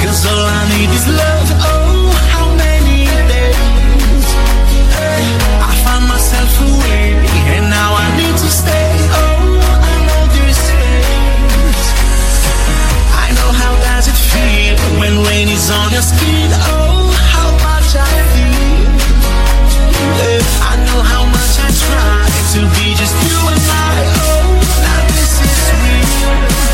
'cause all I need is love. Oh, how many days I find myself away, and now I need to stay. Oh, I know this face. I know how does it feel when rain is on your skin. Oh, how much I feel. I know how much I try to be just you and I. Oh, now this is real.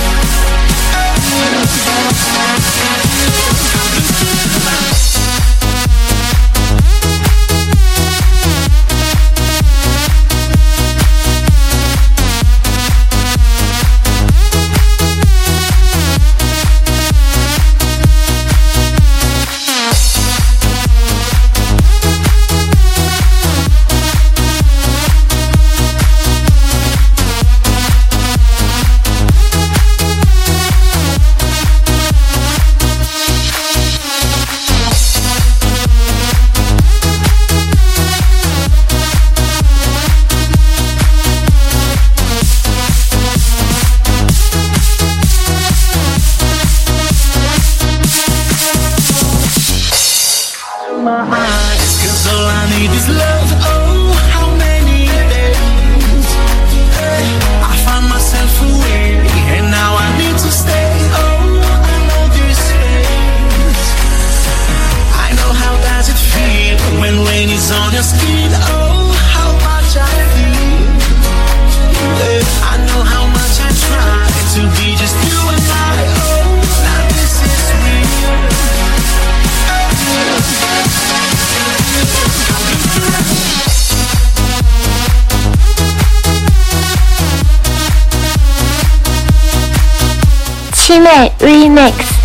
My eyes, 'cause all I need is love. Oh, how many days I find myself away, and now I need to stay. Oh, I know this face. I know how does it feel when rain is on your skin. Oh, how much I feel. I know how much I try to be just you and I. Oh, now this is real. 七妹 Remix。